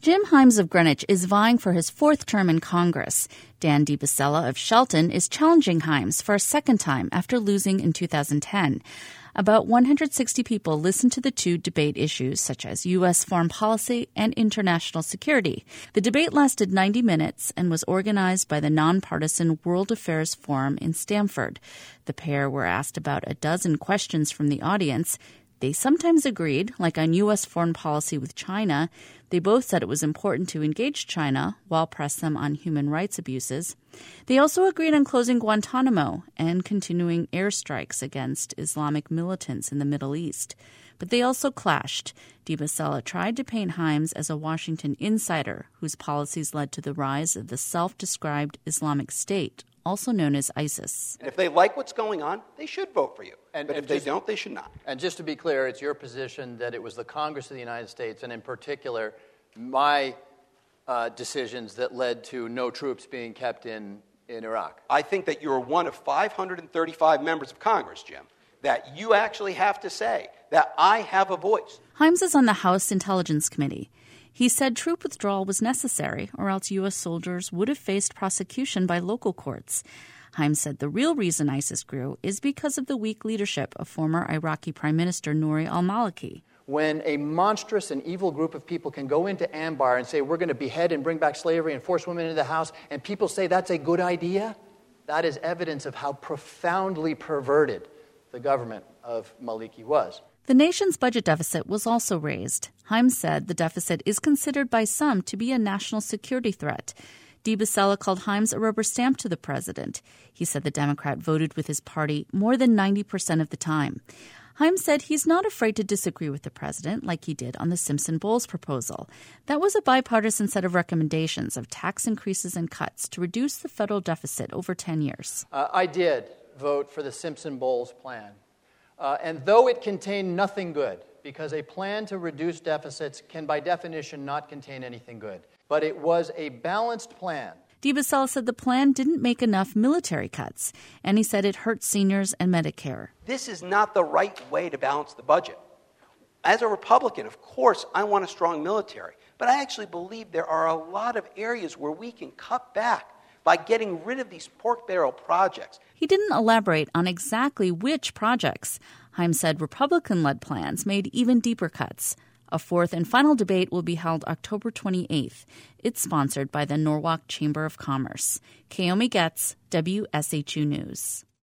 Jim Himes of Greenwich is vying for his fourth term in Congress. Dan DiBasella of Shelton is challenging Himes for a second time after losing in 2010. About 160 people listened to the two debate issues such as U.S. foreign policy and international security. The debate lasted 90 minutes and was organized by the nonpartisan World Affairs Forum in Stamford. The pair were asked about a dozen questions from the audience. They sometimes agreed, like on U.S. foreign policy with China. They both said it was important to engage China while press them on human rights abuses. They also agreed on closing Guantanamo and continuing airstrikes against Islamic militants in the Middle East. But they also clashed. DiBasella tried to paint Himes as a Washington insider whose policies led to the rise of the self-described Islamic State, also known as ISIS. And if they like what's going on, they should vote for you. But if they don't, they should not. And just to be clear, it's your position that it was the Congress of the United States, and in particular, my decisions that led to no troops being kept in Iraq. I think that you're one of 535 members of Congress, Jim, that you actually have to say that I have a voice. Himes is on the House Intelligence Committee. He said troop withdrawal was necessary, or else U.S. soldiers would have faced prosecution by local courts. Himes said the real reason ISIS grew is because of the weak leadership of former Iraqi Prime Minister Nouri al-Maliki. When a monstrous and evil group of people can go into Anbar and say, we're going to behead and bring back slavery and force women into the house, and people say that's a good idea, that is evidence of how profoundly perverted the government of Maliki was. The nation's budget deficit was also raised. Himes said the deficit is considered by some to be a national security threat. DiBasella called Himes a rubber stamp to the president. He said the Democrat voted with his party more than 90% of the time. Himes said he's not afraid to disagree with the president like he did on the Simpson-Bowles proposal. That was a bipartisan set of recommendations of tax increases and cuts to reduce the federal deficit over 10 years. I did vote for the Simpson-Bowles plan. And though it contained nothing good, because a plan to reduce deficits can by definition not contain anything good, but it was a balanced plan. DiBasella said the plan didn't make enough military cuts, and he said it hurt seniors and Medicare. This is not the right way to balance the budget. As a Republican, of course, I want a strong military, but I actually believe there are a lot of areas where we can cut back by getting rid of these pork barrel projects. He didn't elaborate on exactly which projects. Himes said Republican-led plans made even deeper cuts. A fourth and final debate will be held October 28th. It's sponsored by the Norwalk Chamber of Commerce. Kaomi Getz, WSHU News.